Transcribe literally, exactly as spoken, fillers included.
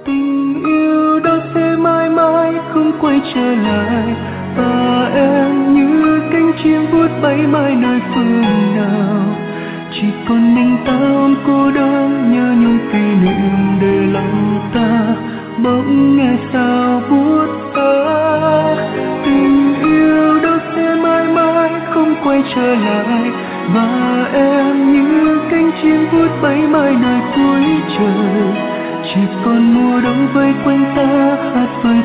Tình yêu đó sẽ mãi mãi không quay trở lại, và em như cánh chim vút bay mãi nơi phương nào. Chỉ còn mình ta ôm cô đơn, nhớ nhung kỷ niệm để lòng ta bỗng nghe sao buốt giá. Tình yêu đó sẽ mãi mãi không quay trở lại, và em như cánh chim vút bay mãi nơi cuối trời. Chỉ còn mùa đông vây quanh ta, hát với